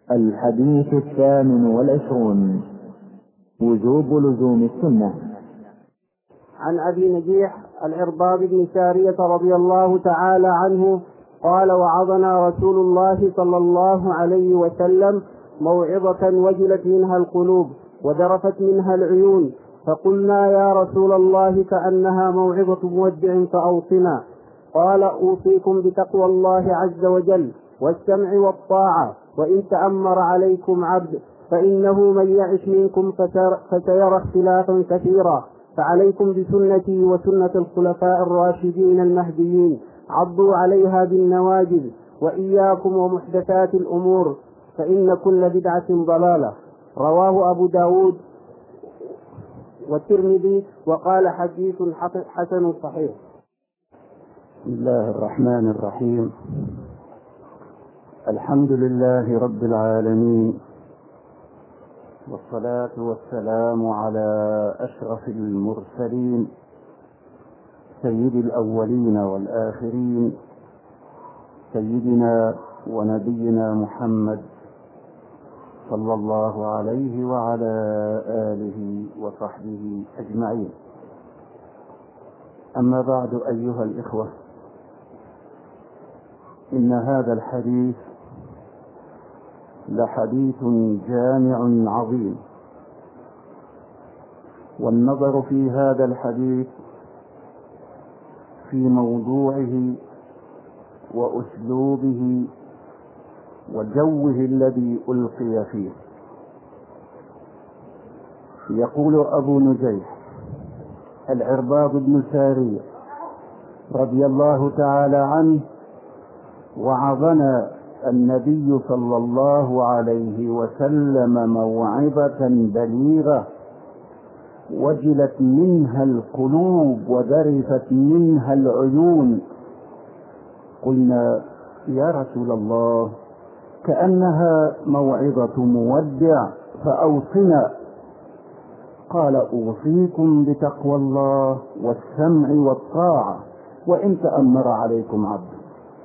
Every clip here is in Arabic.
الحديث 28: وجوب لزوم السنة. عن أبي نجيح العرباض بن سارية رضي الله تعالى عنه قال: وعظنا رسول الله صلى الله عليه وسلم موعظة وجلت منها القلوب وذرفت منها العيون، فقلنا: يا رسول الله كأنها موعظة مودع فأوصنا. قال: أوصيكم بتقوى الله عز وجل والسمع والطاعة، وإن تأمر عليكم عبد فإنه من يعش منكم فسيرى اختلافا كثيرا، فعليكم بسنتي وسنة الخلفاء الراشدين المهديين، عضوا عليها بالنواجذ، وإياكم ومحدثات الأمور، فإن كل بدعة ضلالة. رواه أبو داود والترمذي وقال: حديث حسن صحيح. بسم الله الرحمن الرحيم. الحمد لله رب العالمين، والصلاة والسلام على أشرف المرسلين سيد الأولين والآخرين، سيدنا ونبينا محمد صلى الله عليه وعلى آله وصحبه أجمعين. أما بعد، أيها الإخوة، إن هذا الحديث لحديث جامع عظيم، والنظر في هذا الحديث في موضوعه وأسلوبه وجوه الذي ألقي فيه. يقول أبو نجيح العرباض بن سارية رضي الله تعالى عنه: وعظنا النبي صلى الله عليه وسلم موعظة بليغة وجلت منها القلوب وذرفت منها العيون. قلنا: يا رسول الله كأنها موعظة مودع فأوصنا. قال: أوصيكم بتقوى الله والسمع والطاعة، وإن تأمر عليكم عبد.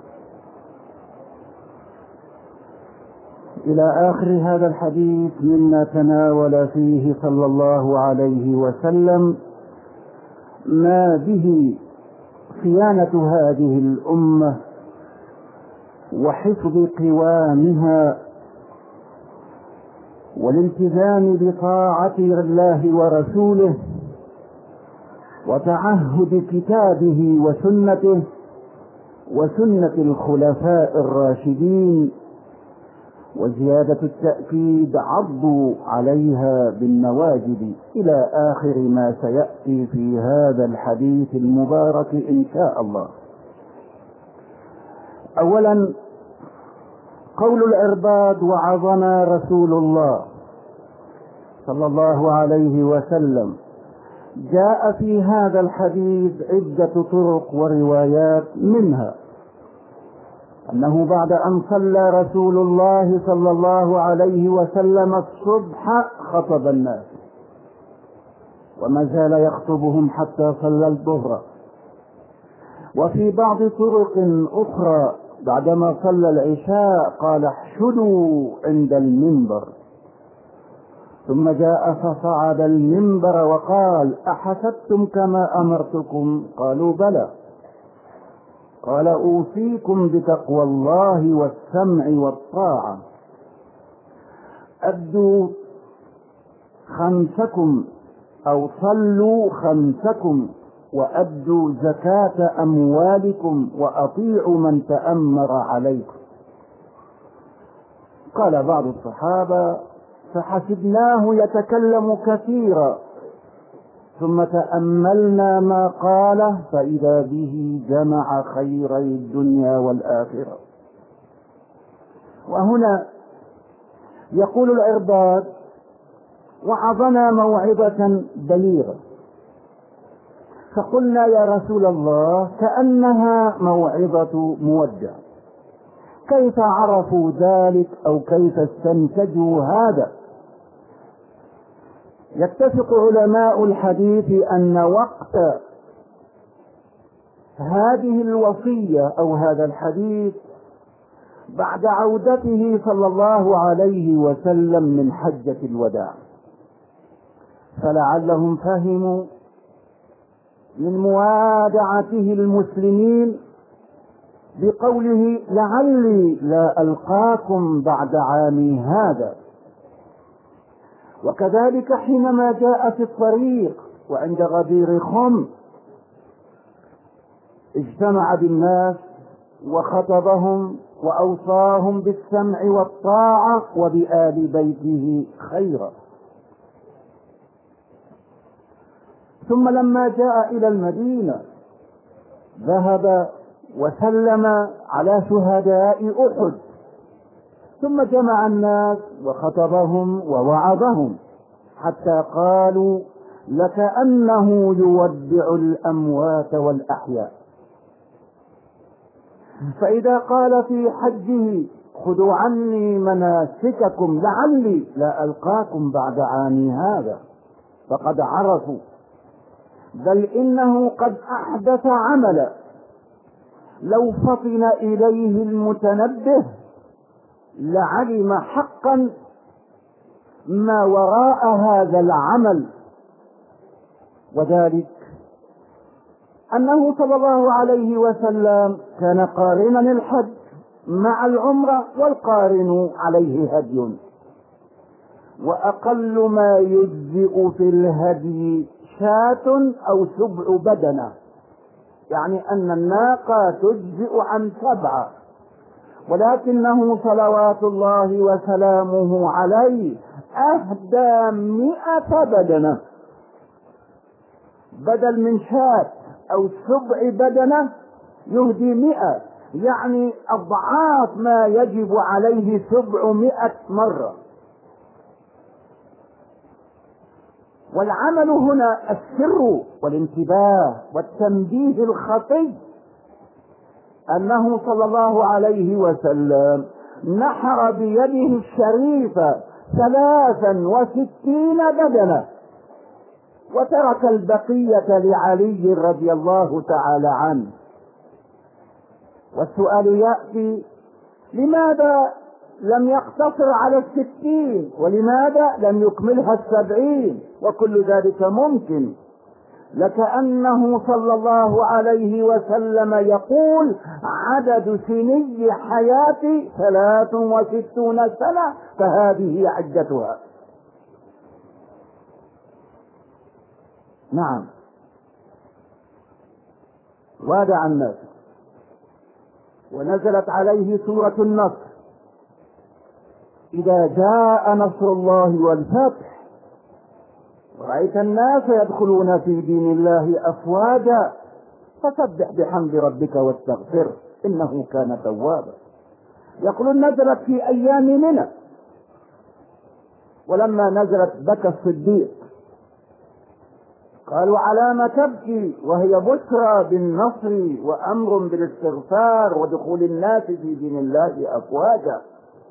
إلى آخر هذا الحديث، مما تناول فيه صلى الله عليه وسلم ما به صيانة هذه الأمة وحفظ قوامها والالتزام بطاعة الله ورسوله وتعهد كتابه وسنته وسنة الخلفاء الراشدين، وزيادة التأكيد: عضوا عليها بالنواجذ، إلى آخر ما سيأتي في هذا الحديث المبارك إن شاء الله. أولا، قول العرباض: وعظنا رسول الله صلى الله عليه وسلم، جاء في هذا الحديث عدة طرق وروايات، منها أنه بعد أن صلى رسول الله صلى الله عليه وسلم الصبح خطب الناس، وما زال يخطبهم حتى صلى الظهر. وفي بعض طرق أخرى بعدما صلى العشاء قال: احشدوا عند المنبر، ثم جاء فصعد المنبر وقال: أحسبتم كما أمرتكم؟ قالوا: بلى. قال: أوصيكم بتقوى الله والسمع والطاعة، أدوا خمسكم أو صلوا خمسكم، وأدوا زكاة أموالكم، وأطيعوا من تأمر عليكم. قال بعض الصحابة: فحسبناه يتكلم كثيرا، ثم تأملنا ما قاله فإذا به جمع خيري الدنيا والآخرة. وهنا يقول العرباض: وعظنا موعظة بليغة، فقلنا: يا رسول الله كأنها موعظة مودع. كيف عرفوا ذلك أو كيف استنتجوا هذا؟ يتفق علماء الحديث أن وقت هذه الوصية أو هذا الحديث بعد عودته صلى الله عليه وسلم من حجة الوداع، فلعلهم فهموا من موادعته المسلمين بقوله لعلي لا ألقاكم بعد عامي هذا. وكذلك حينما جاء في الطريق وعند غدير خم اجتمع بالناس وخطبهم وأوصاهم بالسمع والطاعة وبآل بيته خيرا. ثم لما جاء إلى المدينة ذهب وسلم على شهداء أحد، ثم جمع الناس وخطبهم ووعظهم حتى قالوا لكأنه يودع الأموات والأحياء. فإذا قال في حجه خذوا عني مناسككم لعلي لا ألقاكم بعد عامي هذا، فقد عرفوا، بل إنه قد أحدث عملا لو فطن إليه المتنبه لعلم حقا ما وراء هذا العمل، وذلك أنه صلى الله عليه وسلم كان قارنا الحج مع العمرة، والقارن عليه هدي، وأقل ما يجزئ في الهدي شاة أو 7 بدنة، يعني أن الناقة تجزئ عن 7، ولكنه صلوات الله وسلامه عليه أهدى 100 بدنة، بدل من شاة أو 7 بدنة يهدي 100، يعني أضعاف ما يجب عليه 700 مرة. والعمل هنا السر والانتباه والتنبيه الخفي أنه صلى الله عليه وسلم نحر بيده الشريفة 63 بدنة، وترك البقية لعلي رضي الله تعالى عنه. والسؤال يأتي لماذا لم يقتصر على 60، ولماذا لم يكملها 70؟ وكل ذلك ممكن، لكأنه صلى الله عليه وسلم يقول عدد سني حياتي 63 سنة فهذه عدتها. نعم، وادع الناس ونزلت عليه سورة النصر: إذا جاء نصر الله والفتح ورأيت الناس يدخلون في دين الله أفواجا فسبح بحمد ربك واستغفره إنه كان توابا. يقولون نزلت في أيام منى، ولما نزلت بكى الصديق، قالوا على ما تبكي وهي بشرى بالنصر وأمر بالاستغفار ودخول الناس في دين الله أفواجا.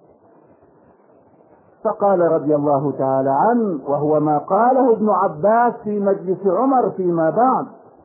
فقال رضي الله تعالى عنه، وهو ما قاله ابن عباس في مجلس عمر فيما بعد: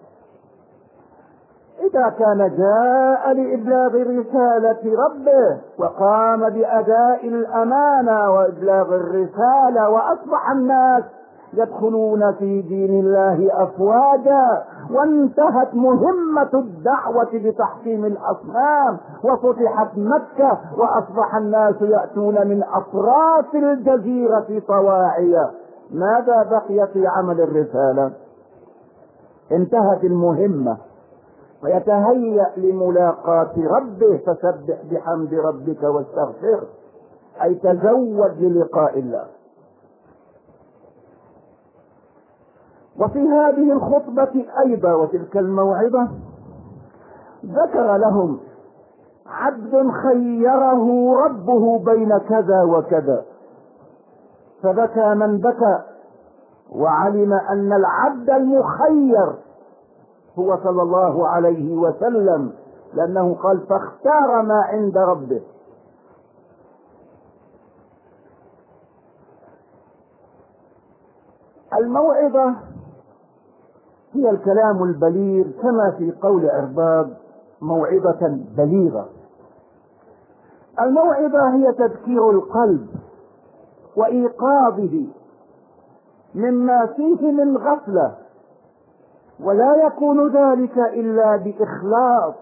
إذا كان جاء لإبلاغ رسالة ربه وقام بأداء الأمانة وإبلاغ الرسالة وأصبح الناس يدخلون في دين الله أفواجا، وانتهت مهمة الدعوة بتحكيم الأصنام وفتحت مكة وأصبح الناس يأتون من أطراف الجزيرة طواعية، ماذا بقي في عمل الرسالة؟ انتهت المهمة، فيتهيأ لملاقاة ربه فسبح بحمد ربك واستغفره، أي تزود للقاء الله. وفي هذه الخطبة أيضا وتلك الموعظة ذكر لهم عبد خيره ربه بين كذا وكذا، فبكى من بكى وعلم أن العبد المخير هو صلى الله عليه وسلم، لأنه قال فاختار ما عند ربه. الموعظة هي الكلام البليغ، كما في قول عرباض موعظة بليغة، الموعظة هي تذكير القلب وإيقاظه مما فيه من غفلة، ولا يكون ذلك إلا بإخلاص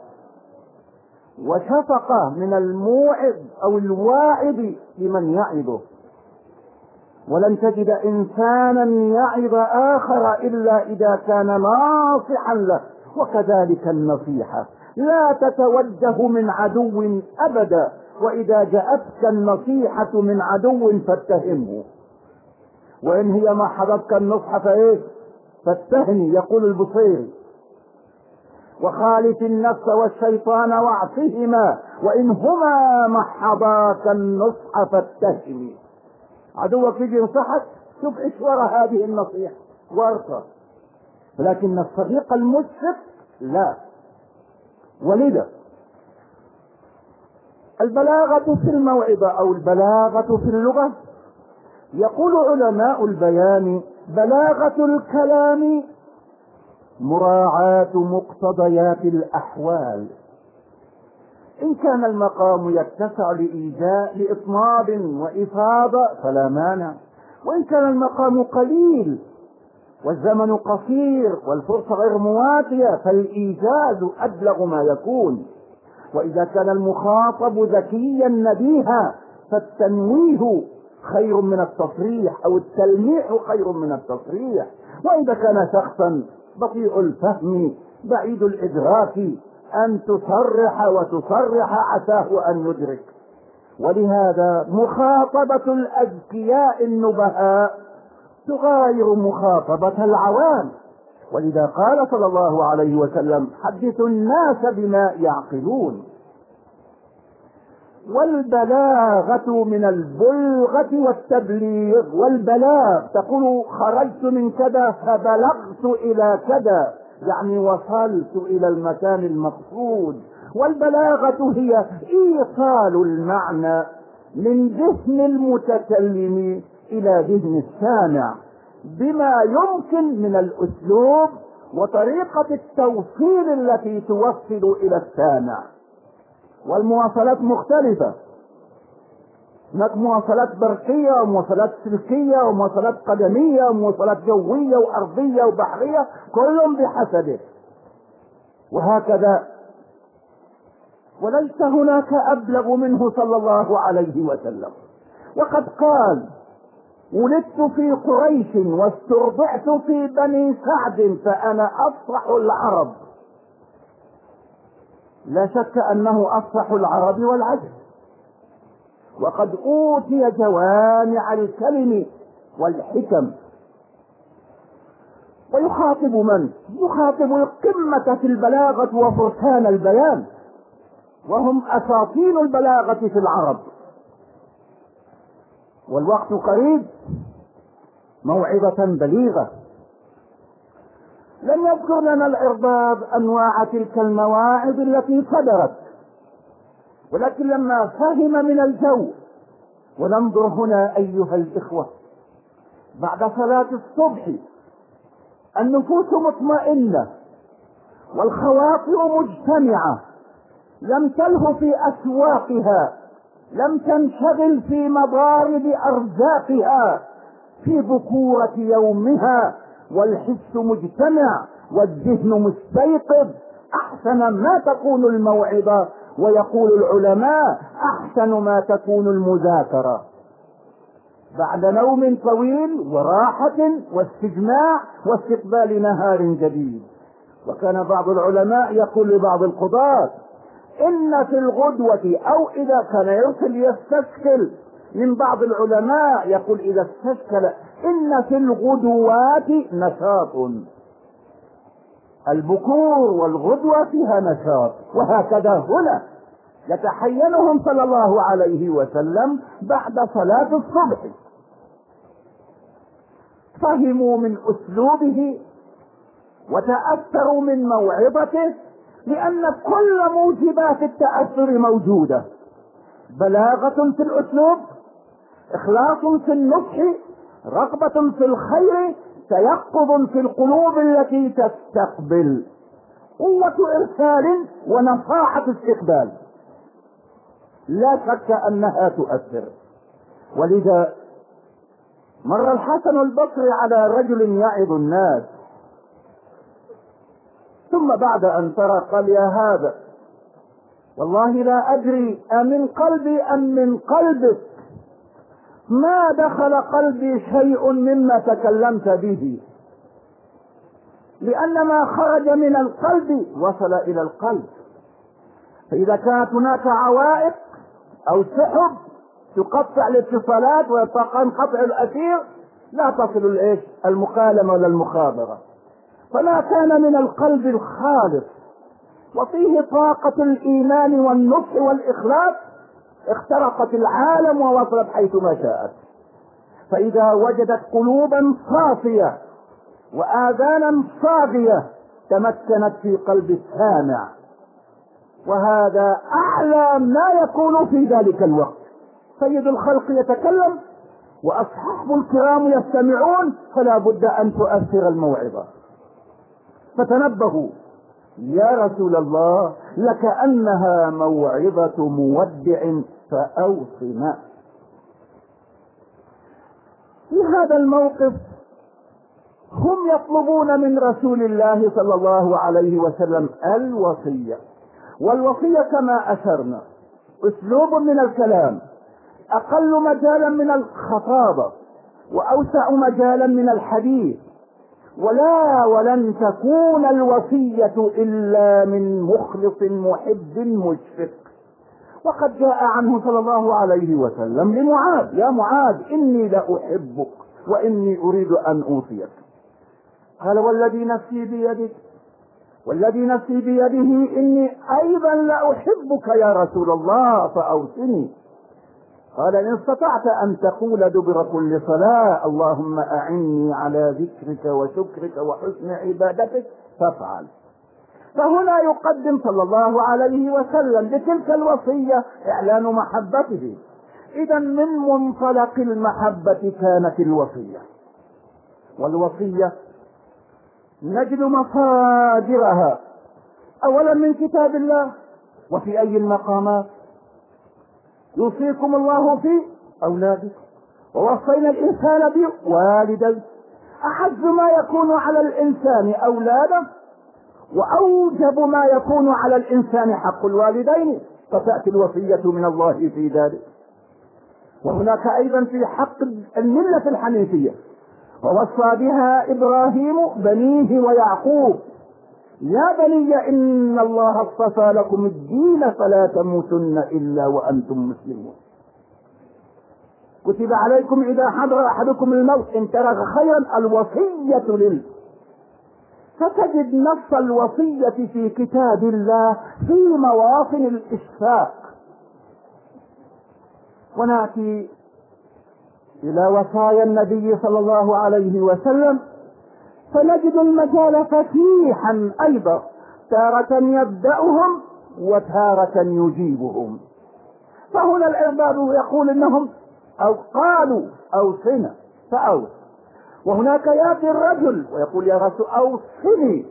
وشفقة من الموعظ أو الواعظ لمن يعظه. ولن تجد إنسانا يعظ آخر إلا إذا كان ناصحا له. وكذلك النصيحة لا تتوجه من عدو أبدا، وإذا جاءتك النصيحة من عدو فاتهمه، وإن هي ما حضرتك النصح فاتهمي، يقول البصيري. وخالف النفس والشيطان واعصهما وإن هما ما حضاك النصح فاتهمي. عدوك يجي ينصحك، شوف ايش وراء هذه النصيحة وارقى، لكن الصديق المشفق لا. ولذا البلاغة في الموعظة أو البلاغة في اللغة، يقول علماء البيان: بلاغة الكلام مراعاة مقتضيات الأحوال، إن كان المقام يتسع لإطناب وإفاضة فلا مانع، وإن كان المقام قليل والزمن قصير والفرصة غير مواتية فالإيجاز أبلغ ما يكون. وإذا كان المخاطب ذكيا نبيها فالتنويه خير من التصريح، أو التلميح خير من التصريح. وإذا كان شخصا بطيء الفهم بعيد الإدراك أن تصرح وتصرح عساه أن يدرك. ولهذا مخاطبة الأذكياء النبهاء تغاير مخاطبة العوام. ولذا قال صلى الله عليه وسلم: حدثوا الناس بما يعقلون. والبلاغة من البلغة والتبليغ. والبلاغ تقول خرجت من كذا فبلغت إلى كذا، يعني وصلت إلى المكان المقصود. والبلاغة هي إيصال المعنى من ذهن المتكلم إلى ذهن السامع بما يمكن من الأسلوب وطريقة التوصيل التي توصل إلى السامع. والمواصلات مختلفة، هناك مواصلات برقية ومواصلات سلكية ومواصلات قدمية ومواصلات جوية وأرضية وبحرية، كل بحسبه، وهكذا. وليس هناك أبلغ منه صلى الله عليه وسلم. وقد قال: ولدت في قريش واسترضعت في بني سعد فأنا أفصح العرب. لا شك أنه أفصح العرب والعجم، وقد أوتي جوامع الكلم والحكم. ويخاطب من؟ يخاطب القمة في البلاغة وفرسان البيان، وهم أساطين البلاغة في العرب. والوقت قريب، موعظة بليغة. لم يذكر لنا الإرباب أنواع تلك المواعظ التي صدرت، ولكن لما فهم من الجو. وننظر هنا أيها الإخوة، بعد صلاة الصبح النفوس مطمئنة والخواطر مجتمعة، لم تلهو في أسواقها، لم تنشغل في مضارب أرزاقها، في بكورة يومها، والحس مجتمع والذهن مستيقظ. أحسن ما تكون الموعظة، ويقول العلماء: أحسن ما تكون المذاكرة بعد نوم طويل وراحة واستجماع واستقبال نهار جديد. وكان بعض العلماء يقول لبعض القضاة: إن في الغدوة، أو إذا كان يرسل يستشكل من بعض العلماء يقول إذا استشكل: إن في الغدوات نشاط. البكور والغدوة فيها نشاط. وهكذا هنا يتحينهم صلى الله عليه وسلم بعد صلاة الصبح. فهموا من أسلوبه وتأثروا من موعظته، لأن كل موجبات التأثر موجودة: بلاغة في الأسلوب، إخلاص في النصح، رغبة في الخير، تيقظ في القلوب التي تستقبل، قوة إرسال ونصاحة استقبال. لا شك أنها تؤثر. ولذا مر الحسن البصري على رجل يعظ الناس، ثم بعد أن ترى قال: يا هذا والله لا أدري أمن قلبي أم من قلبك، ما دخل قلبي شيء مما تكلمت به، لأن ما خرج من القلب وصل إلى القلب. فإذا كانت هناك عوائق أو سحب تقطع الاتصالات وينقطع الأثير، لا تصل المكالمة ولا المخابرة. فما كان من القلب الخالص وفيه طاقة الإيمان والنصح والإخلاص اخترقت العالم ووصلت حيث ما شاءت. فإذا وجدت قلوبا صافية وآذانا صاغية تمكنت في قلب السامع، وهذا أعلى ما يكون في ذلك الوقت. سيد الخلق يتكلم وأصحاب الكرام يستمعون، فلا بد أن تؤثر الموعظة. فتنبهوا يا رسول الله، لكأنها موعظة مودع فأوصنا. في هذا الموقف هم يطلبون من رسول الله صلى الله عليه وسلم الوصية، والوصية كما أشرنا أسلوب من الكلام أقل مجالا من الخطابة وأوسع مجالا من الحديث، ولن تكون الوصية إلا من مخلص محب مشفق. وقد جاء عنه صلى الله عليه وسلم لمعاذ: يا معاذ إني لأحبك وإني أريد أن أوصيك. قال: والذي نفسي بيدك، والذي نفسي بيده إني أيضا لأحبك يا رسول الله فأوصني. قال: إن استطعت أن تقول دبر كل صلاة اللهم أعني على ذكرك وشكرك وحسن عبادتك فافعل. فهنا يقدم صلى الله عليه وسلم بتلك الوصية إعلان محبته. إذا من منطلق المحبة كانت الوصية، والوصية نجد مصادرها أولا من كتاب الله. وفي أي المقامات؟ يوصيكم الله في أولادكم ووصينا الإنسان بوالديه. أحز ما يكون على الإنسان أولاده، وأوجب ما يكون على الإنسان حق الوالدين، فتأتي الوصية من الله في ذلك. وهناك أيضا في حق الملة الحنيفية، ووصى بها إبراهيم بنيه ويعقوب: يا بني إن الله اصطفى لكم الدين فلا تموتن إلا وأنتم مسلمون. كتب عليكم إذا حضر أحدكم الموت إن ترك خيرا الوصية فتجد نص الوصية في كتاب الله في مواطن الإشفاق. ونأتي إلى وصايا النبي صلى الله عليه وسلم فنجد المجال فتيحا أيضا، تارة يبدأهم وتارة يجيبهم. فهنا العباد يقول إنهم أو قالوا أوصنا فأوص، وهناك يأتي الرجل ويقول: يا رسول أوصني.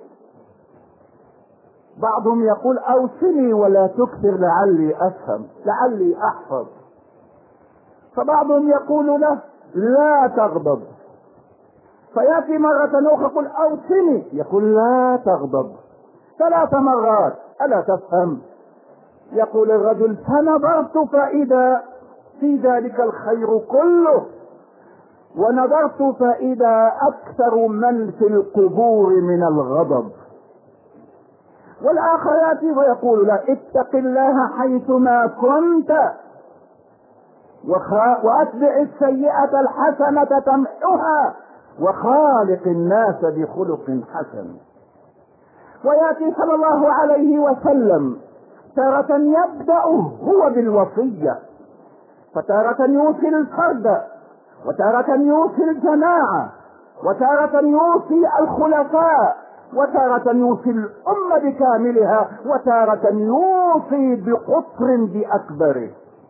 بعضهم يقول: أوصني ولا تكثر لعلي أفهم لعلي أحفظ. فبعضهم يقول له: لا تغضب. فيأتي مرة أخرى يقول: أوصني، يقول: لا تغضب. 3 مرات، ألا تفهم؟ يقول الرجل: فنظرت فإذا في ذلك الخير كله، ونظرت فإذا أكثر من في القبور من الغضب. والآخر يأتي ويقول له: اتق الله حيثما كنت وأتبع السيئة الحسنة تمحها وخالق الناس بخلق حسن. ويأتي صلى الله عليه وسلم تارة يبدأ هو بالوصية، فتارة يوصي الفرد، وتارة يوصي الجماعة، وتارة يوصي الخلفاء، وتارة يوصي الأمة بكاملها، وتارة يوصي بقطر بأكبره.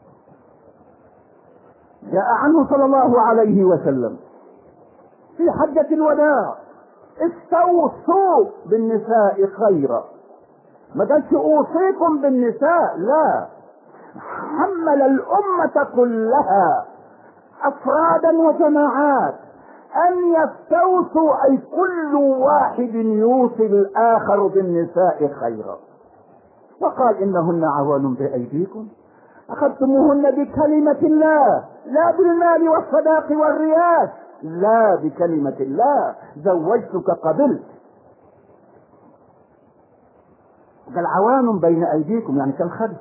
جاء عنه صلى الله عليه وسلم في حجة الوداع: استوصوا بالنساء خيرا. ما قالش اوصيكم بالنساء، لا، حمل الأمة كلها أفرادا وجماعات أن يستوصوا، أي كل واحد يوصي الآخر بالنساء خيرا، وقال إنهن عوان بأيديكم أخذتموهن بكلمة الله لا بالمال والصداق والرياس، لا بكلمة الله زوجتك قبلت. قال عوان بين أيديكم يعني كالخد،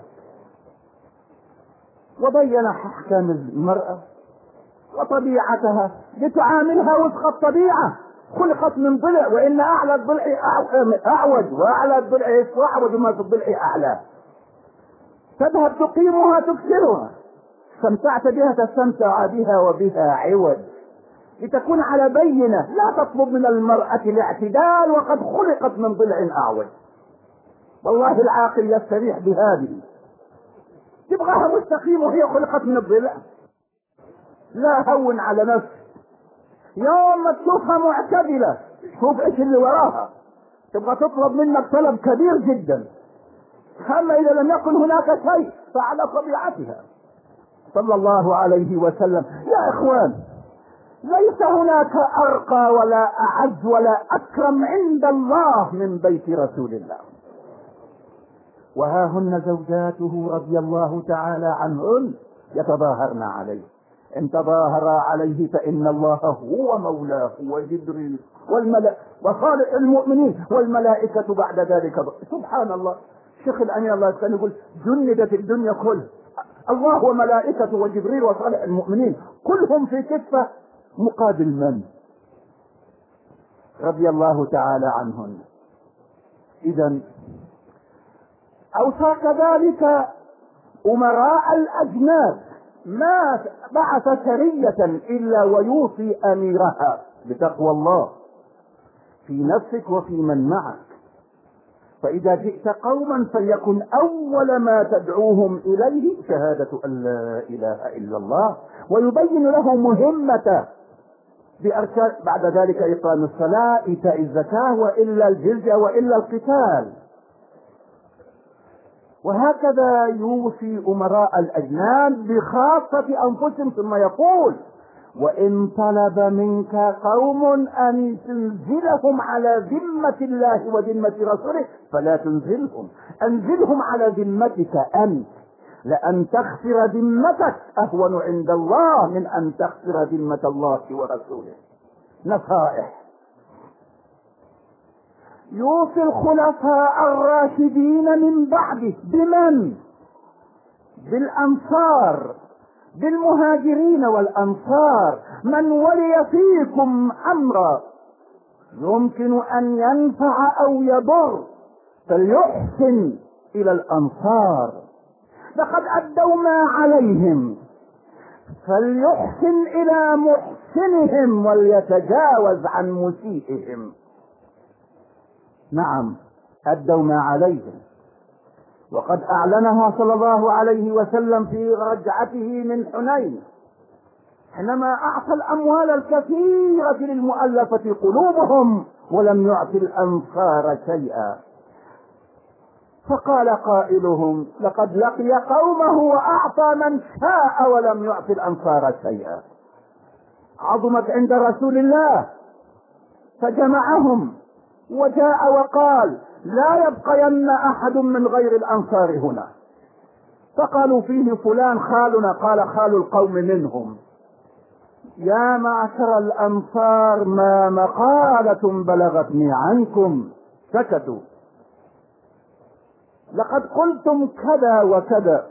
وبين أحكام المرأة وطبيعتها لتعاملها وفق الطبيعة، خلقت من ضلع، وإن أعلى الضلع أعوج وأعلى الضلع أعوج ما في الضلع أعلى، تذهب تقيمها تكسرها، استمتعت بها تستمتع بها وبها عوج، لتكون على بينة، لا تطلب من المرأة الاعتدال وقد خلقت من ضلع أعوج. والله العاقل يستريح بهذه، تبغاها مستقيم وهي خلقت من الضلع، لا هون على نفسك. يوم ما تشوفها معتدلة شوف ايش اللي وراها، تبغى تطلب منك طلب كبير جدا، اما اذا لم يكن هناك شيء فعلى طبيعتها. صلى الله عليه وسلم. يا اخوان، ليس هناك ارقى ولا اعز ولا اكرم عند الله من بيت رسول الله، وها هن زوجاته رضي الله تعالى عنهن يتظاهرن عليه. ان تظاهرا عليه فان الله هو مولاه وجبريل وصالح المؤمنين والملائكة بعد ذلك. سبحان الله، الشيخ الأمين الله كان يقول جندت الدنيا كلها، الله وملائكته وجبريل وصالح المؤمنين كلهم في كفة مقابل من؟ رضي الله تعالى عنهن. إذن أوصى كذلك أمراء الأجناد، ما بعث سرية إلا ويوصي أميرها بتقوى الله في نفسك وفي من معك. فإذا جئت قوما فليكن أول ما تدعوهم إليه شهادة أن لا إله إلا الله، ويبين له مهمته بأركان، بعد ذلك إقام الصلاة، إيتاء الزكاة، وإلا الجزية، وإلا القتال. وهكذا يوصي أمراء الأجناد بخاصة أنفسهم، ثم يقول وإن طلب منك قوم أن تنزلهم على ذمة الله وذمة رسوله فلا تنزلهم، أنزلهم على ذمتك أنت، لأن تخسر ذمتك أهون عند الله من أن تخسر ذمة الله ورسوله. نصائح. يوصي الخلفاء الراشدين من بعده بمن؟ بالأنصار، بالمهاجرين والأنصار. من ولي فيكم أمرا يمكن أن ينفع أو يضر فليحسن إلى الأنصار، لقد أدوا ما عليهم، فليحسن إلى محسنهم وليتجاوز عن مسيئهم. نعم، أدوا ما عليهم، وقد أعلنها صلى الله عليه وسلم في رجعته من حنين حينما أعطى الأموال الكثيرة للمؤلفة قلوبهم ولم يعطي الأنصار شيئا. فقال قائلهم لقد لقي قومه وأعطى من شاء ولم يعطي الأنصار شيئا. عظمت عند رسول الله فجمعهم وجاء وقال لا يبقين أحد من غير الأنصار هنا. فقالوا فيه فلان خالنا، قال خال القوم منهم. يا معشر الأنصار ما مقالة بلغتني عنكم. سكتوا. لقد قلتم كذا وكذا.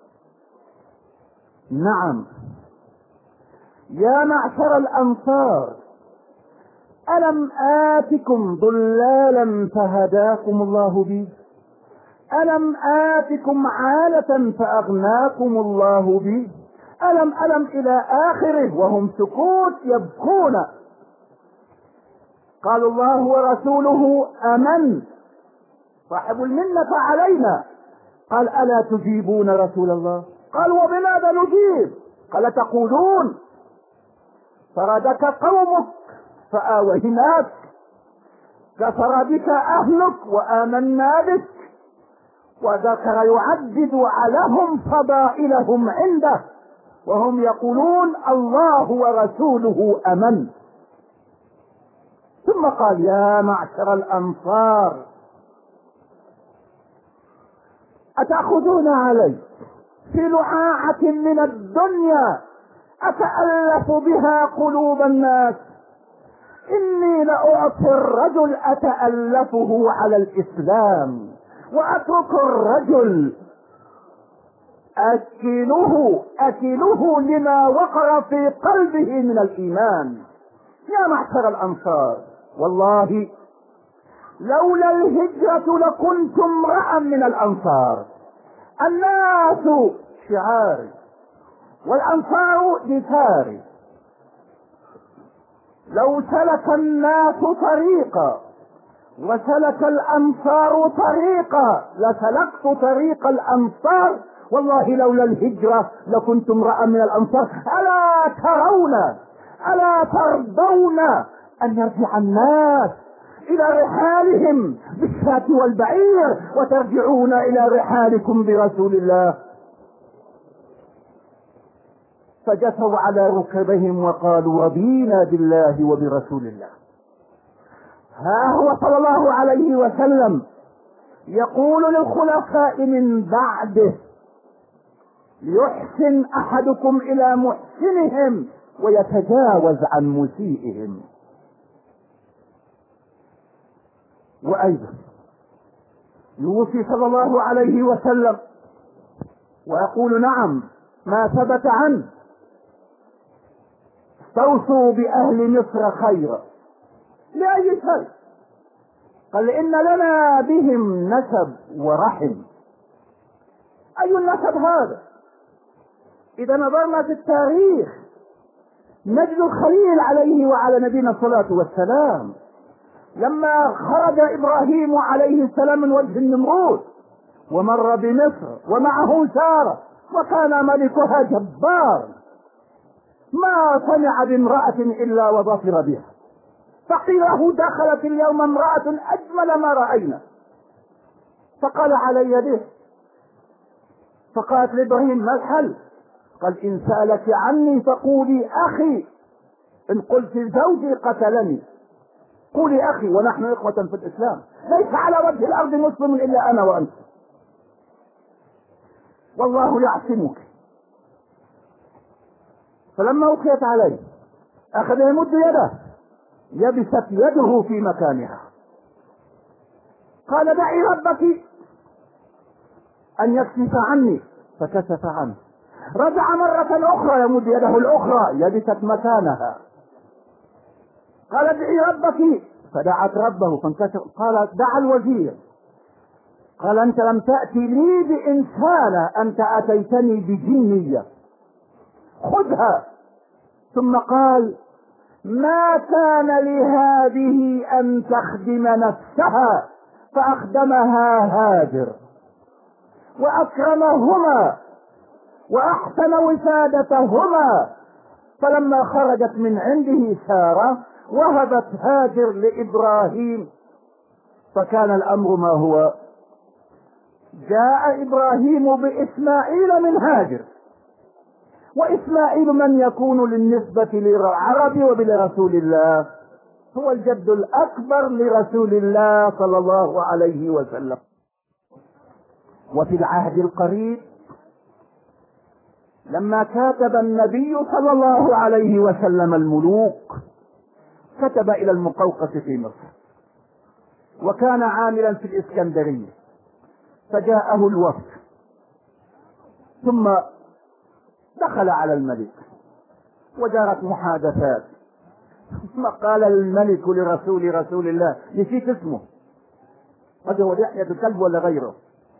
نعم. يا معشر الأنصار ألم آتكم ضلالا فهداكم الله بي؟ ألم آتكم عالة فأغناكم الله بي؟ ألم إلى آخره، وهم سكوت يبكون. قالوا الله ورسوله أمن، صاحب المنة علينا. قال ألا تجيبون رسول الله؟ قال وبماذا نجيب؟ قال تقولون فردك قومك فآويناك، كفر بك أهلك وآمنا بك، وذكر يعدد لهم فضائلهم عنده وهم يقولون الله ورسوله أمن. ثم قال يا معشر الأنصار أتأخذون علي في لعاعة من الدنيا أتألف بها قلوب الناس؟ إني لأعطي الرجل أتألفه على الإسلام وأترك الرجل أكله لما وقر في قلبه من الإيمان. يا معشر الأنصار والله لولا الهجرة لكنت امرأ من الأنصار. الناس شعاري والأنصار دثاري. لو سلك الناس طريقا وسلك الأنصار طريقا لسلكت طريق الأنصار. والله لولا الهجرة لكنت امرأ من الأنصار. ألا ترضون أن يرجع الناس إلى رحالهم بالشاة والبعير وترجعون إلى رحالكم برسول الله؟ فجثوا على ركبهم وقالوا رضينا بالله وبرسول الله. ها هو صلى الله عليه وسلم يقول للخلفاء من بعده ليحسن أحدكم إلى محسنهم ويتجاوز عن مسيئهم. وأيضا يوصي صلى الله عليه وسلم ويقول نعم ما ثبت عنه استوصوا بأهل مصر خيرا. لأي شيء؟ قال إن لنا بهم نسب ورحم. أي النسب هذا؟ إذا نظرنا في التاريخ نجد الخليل عليه وعلى نبينا الصلاة والسلام لما خرج إبراهيم عليه السلام من وجه النمرود ومر بمصر ومعه سارة وكان ملكها جبار ما سمع بامرأة إلا وظفر بها. فقيل له دخلت اليوم امرأة أجمل ما رأينا فقال علي به. فقالت لإبراهيم ما الحل؟ قال إن سألك عني فقولي أخي، إن قلت زوجي قتلني قولي أخي، ونحن إخوة في الإسلام، ليس على وجه الأرض مسلم إلا أنا وأنت، والله يعصمك. فلما أوقيت عليه أخذ يمد يده يبست يده في مكانها. قال دعي ربك أن يكشف عني فكشف عنه. رجع مرة أخرى يمد يده الأخرى يبست مكانها. قال ادعي ربك فدعت ربه فانكشف. قال دعا الوزير. قال أنت لم تأتي لي بإنسانة، أنت أتيتني بجنية، خذها. ثم قال ما كان لهذه أن تخدم نفسها فأخدمها هاجر وأكرمهما وأحسن وسادتهما. فلما خرجت من عنده سارة وهبت هاجر لإبراهيم فكان الأمر ما هو. جاء إبراهيم بإسماعيل من هاجر، وإسماعيل من يكون بالنسبة للعرب وبلرسول الله هو الجد الأكبر لرسول الله صلى الله عليه وسلم. وفي العهد القريب لما كاتب النبي صلى الله عليه وسلم الملوك كتب إلى المقوقس في مصر، وكان عاملا في الإسكندرية، فجاءه الوفد ثم دخل على الملك وجرت محادثات. ثم قال الملك لرسول الله، نسيت اسمه، هذا هو دحية الكلب ولا غيره،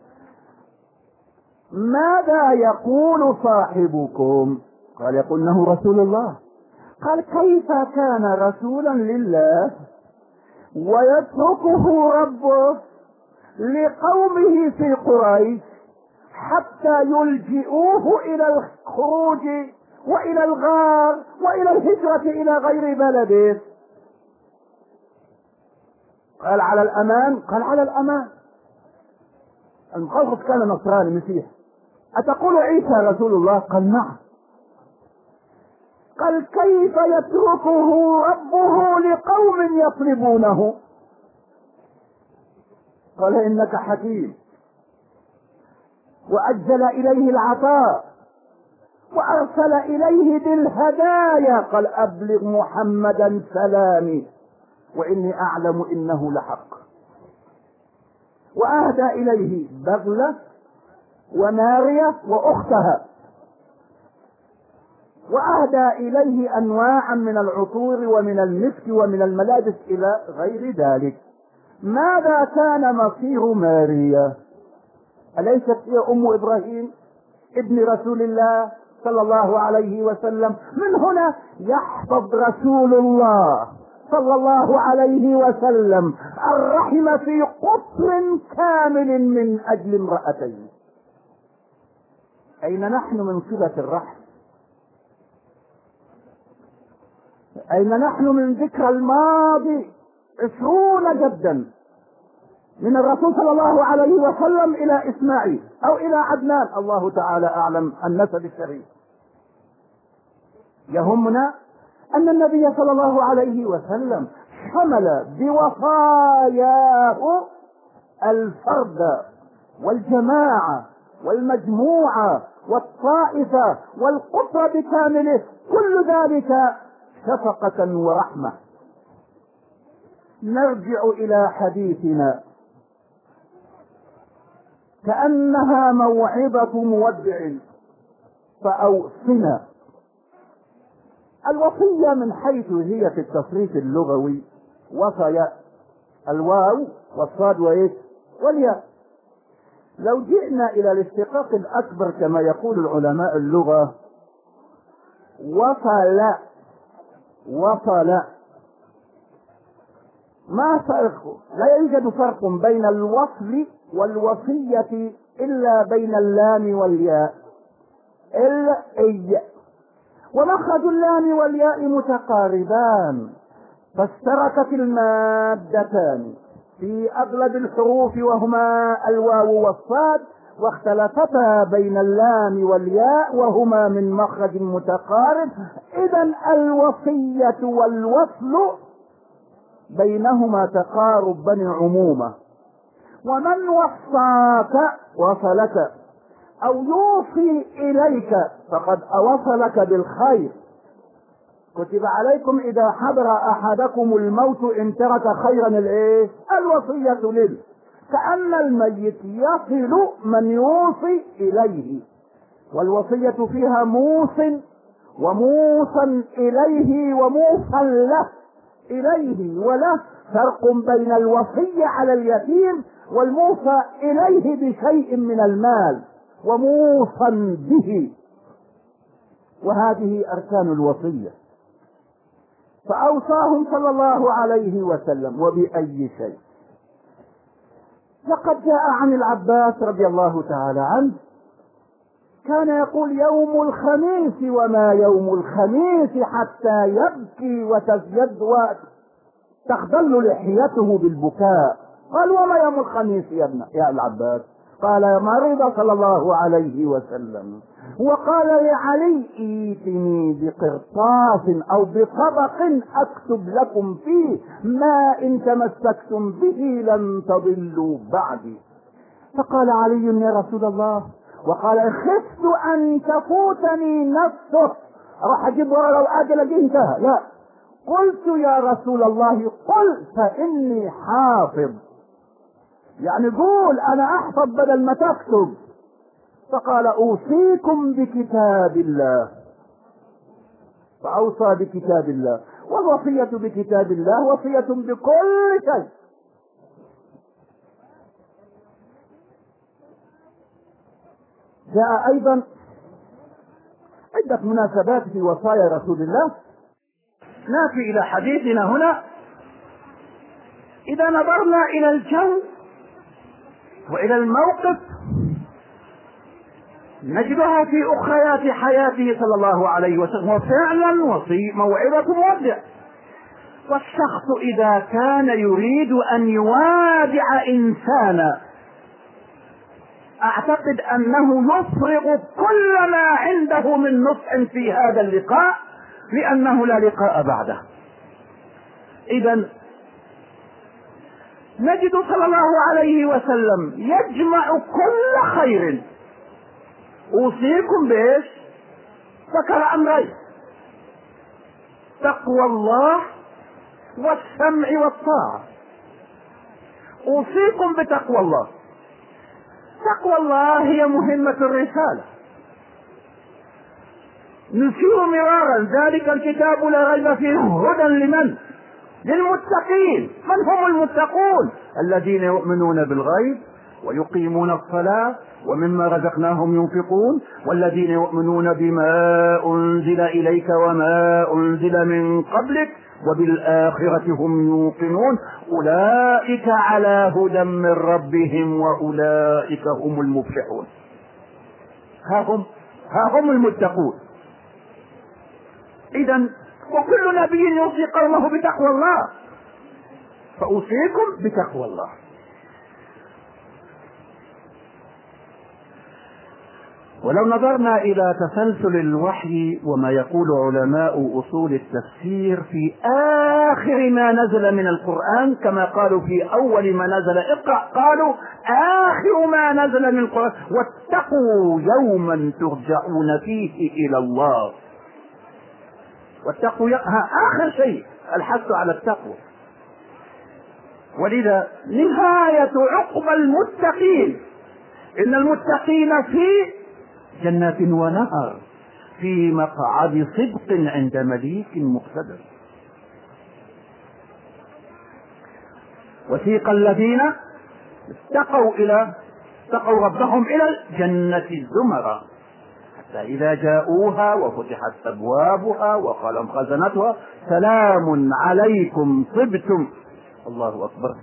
ماذا يقول صاحبكم؟ قال يقول انه رسول الله. قال كيف كان رسولا لله ويتركه ربه لقومه في قريش حتى يلجئوه الى الخروج والى الغار والى الهجرة الى غير بلده؟ قال على الامان. قال على الامان. المخوخ كان نصراني مسيح. أتقول عيسى رسول الله؟ قال نعم. قال كيف يتركه ربه لقوم يطلبونه؟ قال إنك حكيم، وأجل إليه العطاء وأرسل إليه بالهدايا. قال أبلغ محمدا سلامي وإني أعلم إنه لحق. وأهدى إليه بغلة ونارية وأختها، وأهدى إليه أنواعا من العطور ومن المسك ومن الملابس إلى غير ذلك. ماذا كان مصير ماريا؟ أليست هي أم إبراهيم ابن رسول الله صلى الله عليه وسلم؟ من هنا يحفظ رسول الله صلى الله عليه وسلم الرحم في قطر كامل من أجل امرأتين. أين نحن من صلة الرحم؟ أين نحن من ذكر الماضي 20 جدا من الرسول صلى الله عليه وسلم إلى إسماعيل أو إلى عدنان، الله تعالى أعلم النسب الشريف. يهمنا أن النبي صلى الله عليه وسلم حمل بوصاياه الفرد والجماعة والمجموعة والطائفة والقطر بكامله، كل ذلك شفقة ورحمة. نرجع إلى حديثنا كأنها موعظة مودع فأوصنا. الوصية من حيث هي في التصريف اللغوي وصي، الواو والصاد وايش والياء. لو جئنا إلى الاشتقاق الأكبر كما يقول العلماء اللغة، وصل ما فرق؟ لا يوجد فرق بين الوصل والوصية إلا بين اللام والياء، إلا إي، ومخرج اللام والياء متقاربان، فاشتركت المادتان في أغلب الحروف وهما الواو والصاد، واختلفتا بين اللام والياء وهما من مخرج متقارب. إذا الوصية والوصل بينهما تقارب بني عمومة. ومن وصاك وصلك أو يوصي إليك فقد أوصلك بالخير. كتب عليكم إذا حضر أحدكم الموت إن ترك خيرا الوصية له. كأن الميت يصل من يوصي إليه، والوصية فيها موص وموصى إليه وموصى له إليه وله. فرق بين الوصي على اليتيم والموصى إليه بشيء من المال وموصى به، وهذه أركان الوصية. فأوصاهم صلى الله عليه وسلم وبأي شيء. لقد جاء عن العباس رضي الله تعالى عنه كان يقول يوم الخميس وما يوم الخميس حتى يبكي وتزيد وتخضل لحيته بالبكاء. قال وما يوم الخميس يا العباس؟ قال مرض صلى الله عليه وسلم وقال لعلي ائتني بقرطاس او بطبق اكتب لكم فيه ما ان تمسكتم به لن تضلوا بعدي. فقال علي يا رسول الله، وقال خفت ان تفوتني نفسه، راح اجيب ورا لو اجل جه انتهى. لا، قلت يا رسول الله قل فاني حافظ، يعني قول انا احفظ بدل ما تكتب. فقال اوصيكم بكتاب الله، فاوصى بكتاب الله. والوصية بكتاب الله وصية بكل شيء. جاء ايضا عدة مناسبات في وصايا رسول الله. ناتي الى حديثنا هنا. اذا نظرنا الى الجو والى الموقف نجدها في اخريات حياته صلى الله عليه وسلم، وفعلا موعظة مودع. والشخص اذا كان يريد ان يوادع انسانا اعتقد انه يفرغ كل ما عنده من نصح في هذا اللقاء، لانه لا لقاء بعده. اذا نجد صلى الله عليه وسلم يجمع كل خير. اوصيكم بايش؟ ذكر امرين: تقوى الله والسمع والطاعة. اوصيكم بتقوى الله. تقوى الله هي مهمة الرسالة. نشير مرارا: ذلك الكتاب لا ريب فيه هدى لمن؟ للمتقين. من هم المتقون؟ الذين يؤمنون بالغيب ويقيمون الصلاة ومما رزقناهم ينفقون، والذين يؤمنون بما أنزل إليك وما أنزل من قبلك وبالآخرة هم يوقنون، أولئك على هدى من ربهم وأولئك هم المفلحون. ها هم المتقون. إذا وكل نبي يوصي قومه بتقوى الله، فأوصيكم بتقوى الله. ولو نظرنا إلى تسلسل الوحي وما يقول علماء أصول التفسير في آخر ما نزل من القرآن، كما قالوا في أول ما نزل اقرأ، قالوا آخر ما نزل من القرآن واتقوا يوما ترجعون فيه إلى الله. واتقوا آخر شيء الحث على التقوى. ولذا نهاية عقبى المتقين: إن المتقين في جنات ونهر في مقعد صدق عند مليك مقتدر. وسيق الذين اتقوا ربهم إلى الجنة زمرا حتى إذا جاءوها وفتحت أبوابها وقال خزنتها سلام عليكم طبتم. الله أكبر.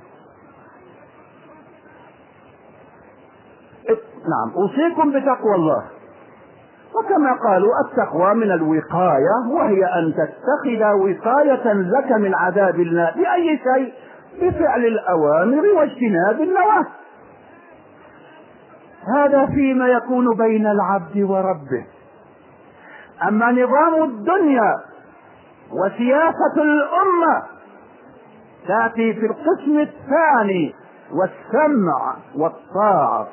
نعم، أوصيكم بتقوى الله. وكما قالوا التقوى من الوقاية، وهي أن تتخذ وقاية لك من عذاب الله بأي شيء؟ بفعل الأوامر واجتناب النواهي. هذا فيما يكون بين العبد وربه. أما نظام الدنيا وسياسة الأمة تأتي في القسم الثاني: والسمع والطاعة.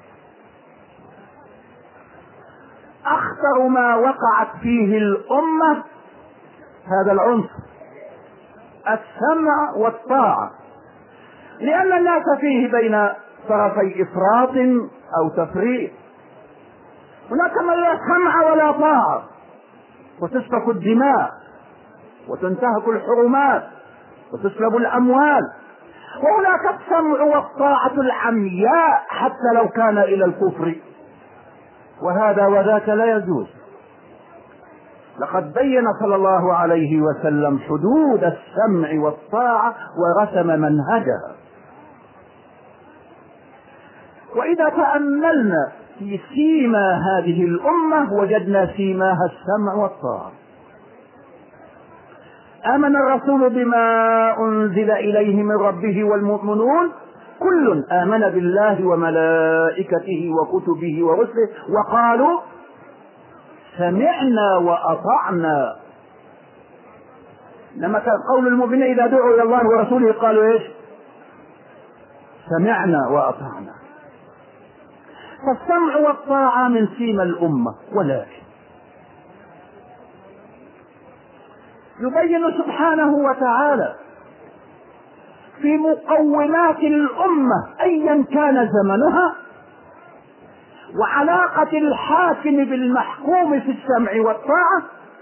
أخطر ما وقعت فيه الأمة هذا العنصر: السمع والطاعة، لأن الناس فيه بين طرفي إفراط أو تفريط. هناك من لا سمع ولا طاعة، وتسفك الدماء وتنتهك الحرمات وتسلب الأموال. وهناك السمع والطاعة العمياء حتى لو كان إلى الكفر، وهذا وذاك لا يجوز. لقد بين صلى الله عليه وسلم حدود السمع والطاعة ورسم منهجها. وإذا تأملنا في سيما هذه الأمة وجدنا سيماها السمع والطاعة. آمن الرسول بما أنزل إليه من ربه والمؤمنون كل آمن بالله وملائكته وكتبه ورسله وقالوا سمعنا وأطعنا. لما كان قول المؤمنين إذا دعوا إلى الله ورسوله قالوا إيش؟ سمعنا وأطعنا. فالسمع والطاعة من سيما الأمة. ولكن يبين سبحانه وتعالى في مقومات الأمة أيا كان زمنها وعلاقة الحاكم بالمحكوم في السمع والطاعة.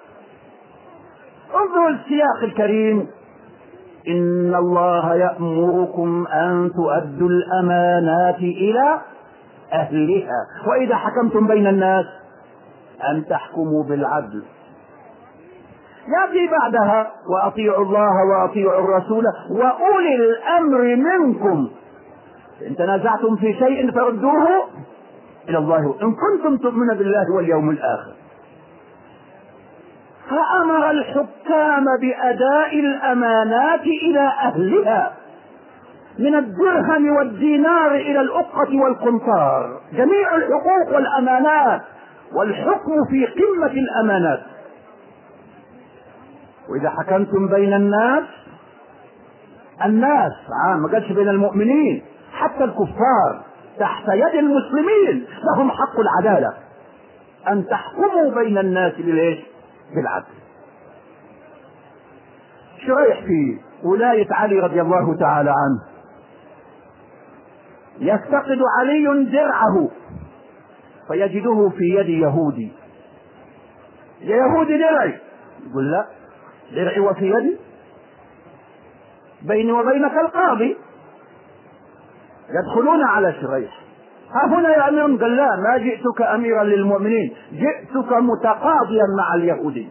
انظروا السياق الكريم: إن الله يأمركم أن تؤدوا الأمانات إلى أهلها وإذا حكمتم بين الناس أن تحكموا بالعدل. يأتي بعدها: وأطيعوا الله وأطيعوا الرسول وأولي الأمر منكم إن تنازعتم في شيء فردوه إلى الله إن كنتم تؤمنون بالله واليوم الآخر. فأمر الحكام بأداء الأمانات إلى أهلها من الدرهم والدينار إلى الأقة والقنطار، جميع الحقوق والأمانات، والحكم في قمة الأمانات. وإذا حكمتم بين الناس ما قالش بين المؤمنين، حتى الكفار تحت يد المسلمين لهم حق العدالة، أن تحكموا بين الناس بالعدل. شريح في ولاية علي رضي الله تعالى عنه، يفتقد علي درعه فيجده في يد يهودي. يا يهودي درعي، يقول لا، درعي وفي يدي، بيني وبينك القاضي. يدخلون على شريح، ها هنا يا أمير، قال لا، ما جئتك أميرا للمؤمنين، جئتك متقاضيا مع اليهودي.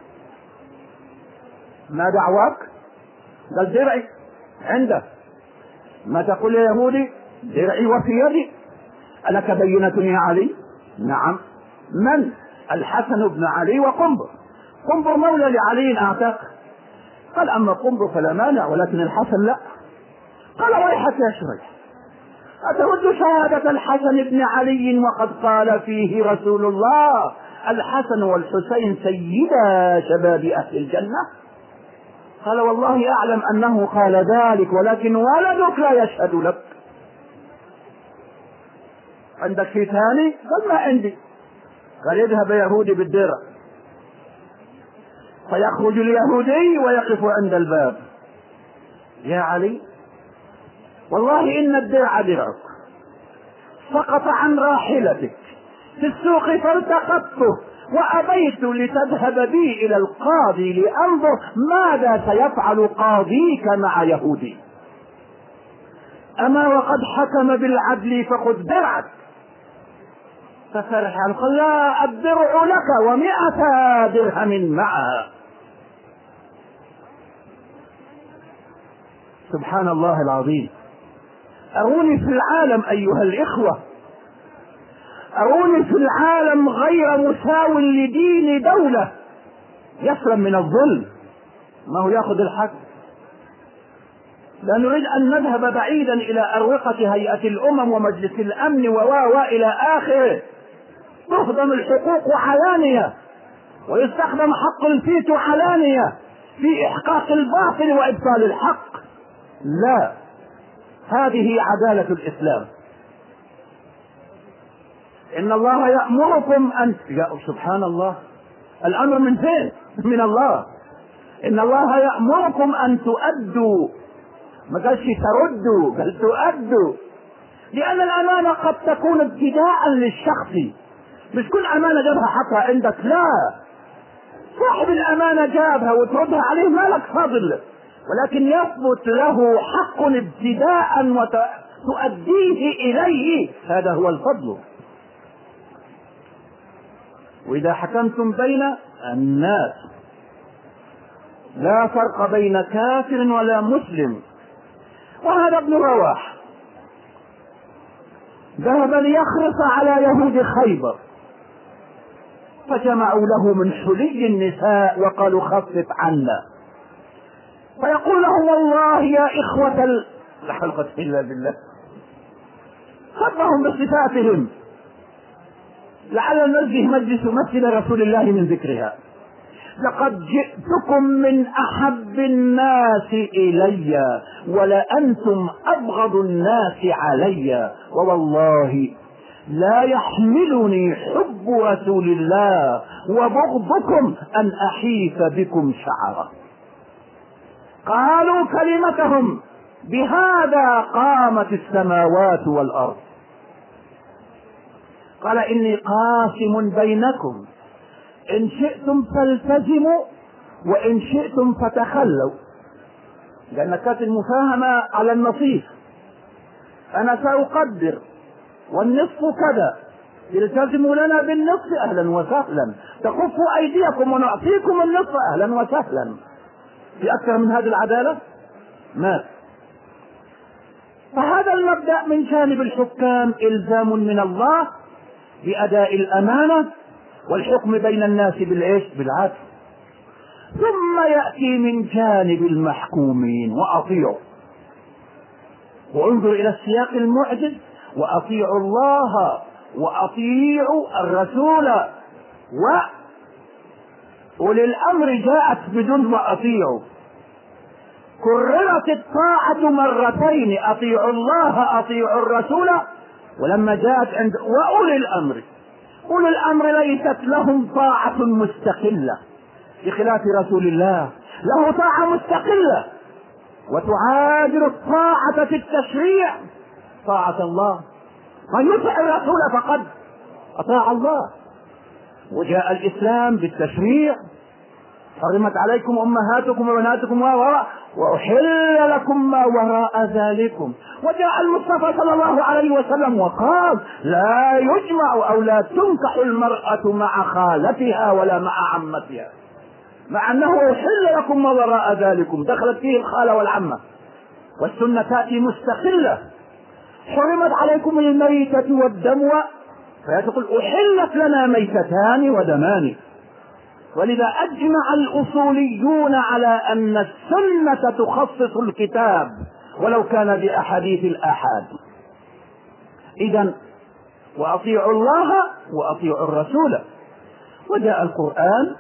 ما دعواك؟ قال درعي عنده. ما تقول يا يهودي؟ درعي وفي يدي. ألك بينة يا علي؟ نعم. من؟ الحسن بن علي وقنبر. قنبر مولى لعلي أعتق. قال أما قنبر فلا مانع، ولكن الحسن لا. قال ويحك يا شريح، أترد شهادة الحسن بن علي وقد قال فيه رسول الله الحسن والحسين سيدا شباب أهل الجنة؟ قال والله أعلم أنه قال ذلك، ولكن ولدك لا يشهد لك. عندك شيء ثاني؟ قال ما عندي. قال اذهب يا يهودي بالدرع. فيخرج اليهودي ويقف عند الباب. يا علي والله إن الدرع درعك، سقط عن راحلتك في السوق فالتقطته، وأبيت لتذهب بي إلى القاضي لأنظر ماذا سيفعل قاضيك مع يهودي. أما وقد حكم بالعدل فخذ درعك. ففرح قال لا، الدرع لك 100 درهم معها. سبحان الله العظيم. أروني في العالم أيها الإخوة، أروني في العالم غير مساو لدين دولة يسلم من الظلم. ما هو يأخذ الحق. لا نريد أن نذهب بعيدا إلى أروقة هيئة الأمم ومجلس الأمن إلى آخره. تهضم الحقوق علانية، ويستخدم حق الفيتو علانية في إحقاق الباطل وإبطال الحق. لا، هذه عدالة الإسلام. إن الله يأمركم أن سبحان الله، الأمر من فين؟ من الله. إن الله يأمركم أن تؤدوا، ما قالش تردوا، قال تؤدوا، لأن الأمانة قد تكون ابتداء للشخص، مش كل أمانة جابها حطها عندك، لا، صاحب الأمانة جابها وتردها عليه ما لك فضل، ولكن يثبت له حق ابتداء وتؤديه إليه، هذا هو الفضل. وإذا حكمتم بين الناس لا فرق بين كافر ولا مسلم. وهذا ابن رواح ذهب ليخرص على يهود خيبر، فجمعوا له من حلي النساء وقالوا خفف عنا، فيقول لهم والله يا إخوة لا حول إلا بالله، خطهم بصفاتهم لعل ننزه مسجد رسول الله من ذكرها. لقد جئتكم من أحب الناس إلي ولأنتم أبغض الناس علي، ووالله لا يحملني حب رسول الله وبغضكم أن أحيف بكم شعرة. قالوا كلمتهم، بهذا قامت السماوات والأرض. قال إني قاسم بينكم، إن شئتم فالتزموا وإن شئتم فتخلوا، لأن كانت المفاهمة على النصيف، أنا سأقدر والنصف كذا، التزموا لنا بالنصف أهلا وسهلا، تكفوا أيديكم ونعطيكم النصف أهلا وسهلا. في أكثر من هذه العدالة؟ ما. فهذا المبدأ من جانب الحكام إلزام من الله بأداء الأمانة والحكم بين الناس بالعدل. ثم يأتي من جانب المحكومين وأطيعوا. وانظر إلى السياق المعجز: وأطيعوا الله وأطيعوا الرسول وأولي الأمر جاءت بدون وأطيعوا. كررت الطاعة مرتين: أطيعوا الله أطيعوا الرسول، ولما جاءت عند وأولي الأمر، أولي الأمر ليست لهم طاعة مستقلة بخلاف رسول الله، له طاعة مستقلة وتعادل الطاعة في التشريع طاعة الله. من يطع الرسول فقد أطاع الله. وجاء الإسلام بالتشريع: حرمت عليكم أمهاتكم وبناتكم وأحل لكم ما وراء ذلكم. وجاء المصطفى صلى الله عليه وسلم وقال: لا يجمع أو لا تنكح المرأة مع خالتها ولا مع عمتها، مع أنه أحل لكم ما وراء ذلكم، دخلت فيه الخالة والعمة، والسنة تأتي مستقلة. حرمت عليكم الميتة والدم، فيقول: أحلت لنا ميتتان ودمان. ولذا أجمع الأصوليون على أن السنة تخصص الكتاب ولو كان بأحاديث الآحاد. إذن وأطيعوا الله وأطيعوا الرسول. وجاء القرآن: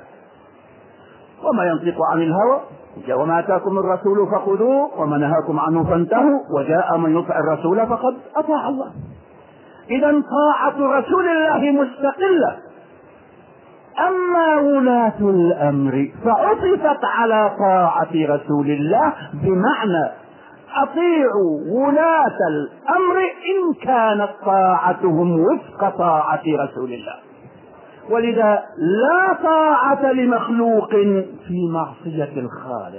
وما ينطق عن الهوى، وما أتاكم الرسول فخذوه وما نهاكم عنه فانتهوا، وجاء من يطع الرسول فقد أطاع الله. إذن طاعة رسول الله مستقلة. أما ولاة الأمر فعطفت على طاعة رسول الله، بمعنى أطيعوا ولاة الأمر إن كانت طاعتهم وفق طاعة رسول الله. ولذا لا طاعة لمخلوق في معصية الخالق.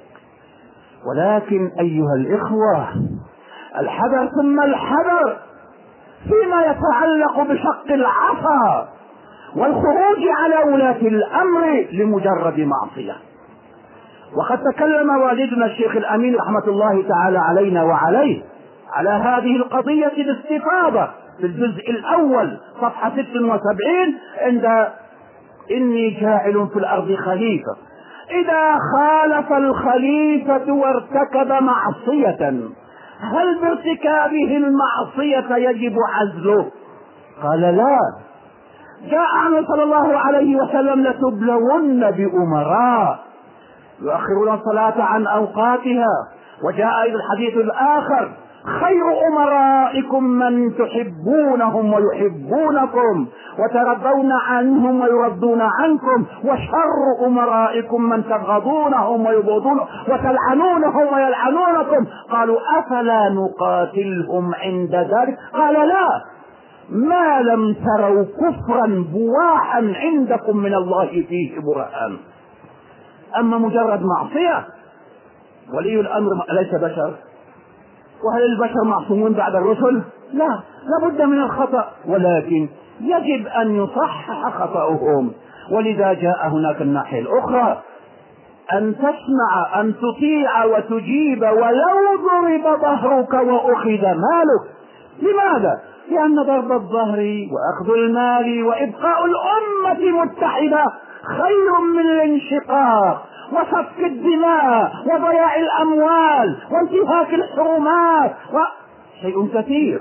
ولكن أيها الإخوة، الحذر ثم الحذر فيما يتعلق بشق العصا والخروج على ولاة الأمر لمجرد معصية. وقد تكلم والدنا الشيخ الأمين رحمة الله تعالى علينا وعليه على هذه القضية باستفاضة في الجزء الأول صفحة 76 عند إني جاعل في الأرض خليفة: إذا خالف الخليفة وارتكب معصية هل بارتكابه المعصية يجب عزله؟ قال: لا. جاء عنه صلى الله عليه وسلم: لتبلون بأمراء يؤخرون الصلاة عن أوقاتها. وجاء أيضا الحديث الآخر: خير أمرائكم من تحبونهم ويحبونكم وترضون عنهم ويرضون عنكم، وشر أمرائكم من تبغضونهم ويبغضونهم وتلعنونهم ويلعنونكم. قالوا: أفلا نقاتلهم عند ذلك؟ قال: لا، ما لم تروا كفرا بواحا عندكم من الله فيه برهان. أما مجرد معصية، ولي الأمر ليس بشر، وهل البشر معصومون بعد الرسل؟ لا، لابد من الخطأ، ولكن يجب أن يصحح خطأهم. ولذا جاء هناك الناحية الأخرى: أن تسمع، أن تطيع وتجيب ولو ضرب ظهرك وأخذ مالك. لماذا؟ لأن ضرب الظهر وأخذ المال وإبقاء الأمة متحدة خير من الانشقاق وسفك الدماء وضياع الأموال وانتهاك الحرمات شيء كثير.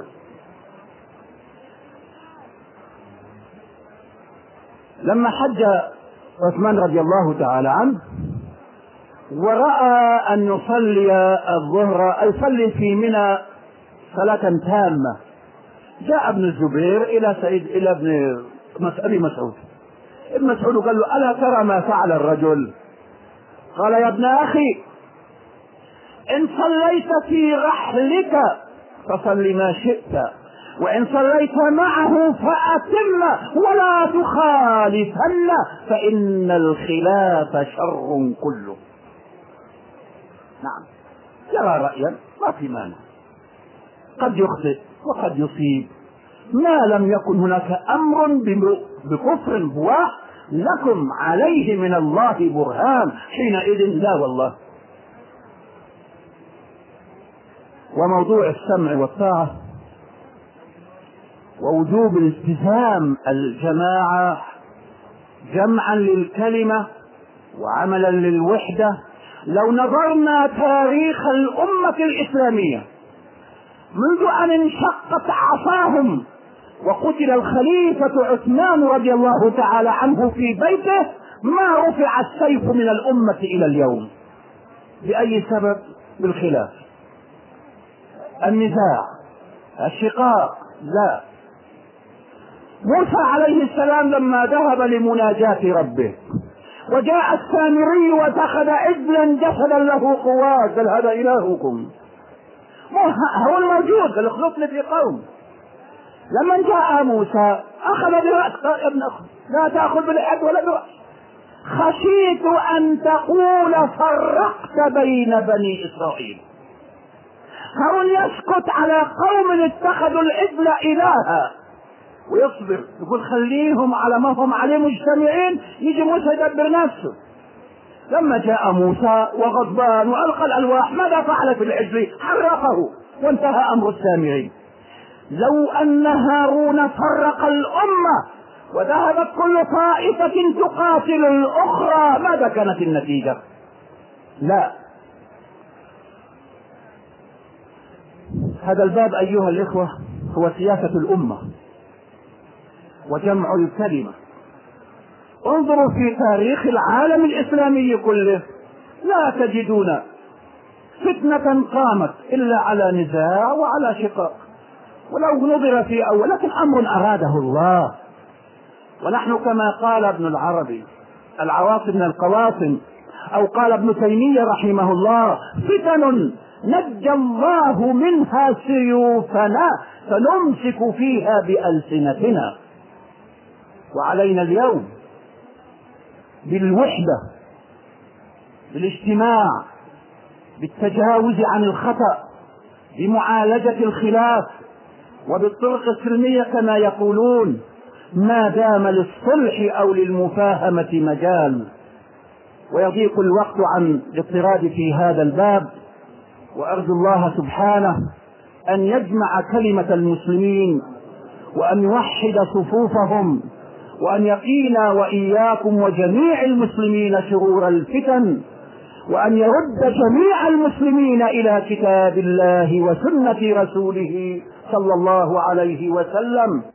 لما حج عثمان رضي الله تعالى عنه ورأى أن يصلي الظهر، يصلي في منى صلاة تامة، جاء ابن الزبير إلى ابن مسعود. ابن مسعود قال له: ألا ترى ما فعل الرجل؟ قال: يا ابن أخي، إن صليت في رحلك فصل ما شئت، وإن صليت معه فأتم ولا تخالفن، فإن الخلاف شر كله. نعم، يرى رأيا ما في مانع، قد يخطئ وقد يصيب، ما لم يكن هناك أمر بكفر بواح لكم عليه من الله برهان، حينئذ لا والله. وموضوع السمع والطاعة ووجوب الالتزام الجماعة جمعا للكلمة وعملا للوحدة، لو نظرنا تاريخ الأمة الإسلامية منذ أن انشقت عصاهم وقتل الخليفة عثمان رضي الله تعالى عنه في بيته ما رفع السيف من الأمة إلى اليوم. بأي سبب؟ بالخلاف، النزاع، الشقاق. لا، موسى عليه السلام لما ذهب لمناجاة ربه وجاء السامري واتخذ عجلا جسدا له خوات، قال هذا إلهكم، هو الموجود، قال اخلفني في قوم. لما جاء موسى أخذ برأس، قال يا ابن أخي لا تأخذ باليد ولا برأس، خشيت أن تقول فرقت بين بني إسرائيل. هارون يسكت على قوم اتخذوا العجل إلها ويصبر، يقول خليهم على ما هم عليه مجتمعين، يجي موسى يدبر نفسه. لما جاء موسى وغضبان وألقى الألواح، ماذا فعل في العجل؟ حرقه وانتهى أمر السامرين. لو أن هارون فرق الأمة وذهبت كل طائفة تقاتل الأخرى، ماذا كانت النتيجة؟ لا. هذا الباب أيها الإخوة هو سياسة الأمة وجمع الكلمة. انظروا في تاريخ العالم الإسلامي كله لا تجدون فتنة قامت إلا على نزاع وعلى شقاق، ولو نظر في أول، لكن أمر أراده الله. ونحن كما قال ابن العربي العواصم من القواصم، أو قال ابن تيمية رحمه الله: فتن نجى الله منها سيوفنا فنمسك فيها بألسنتنا. وعلينا اليوم بالوحدة، بالاجتماع، بالتجاوز عن الخطأ، بمعالجة الخلاف، وبالطرق السلمية كما يقولون، ما دام للصلح أو للمفاهمة مجال. ويضيق الوقت عن الاضطراد في هذا الباب، وأرجو الله سبحانه أن يجمع كلمة المسلمين وأن يوحد صفوفهم وأن يقينا وإياكم وجميع المسلمين شرور الفتن، وأن يرد جميع المسلمين إلى كتاب الله وسنة رسوله صلى الله عليه وسلم.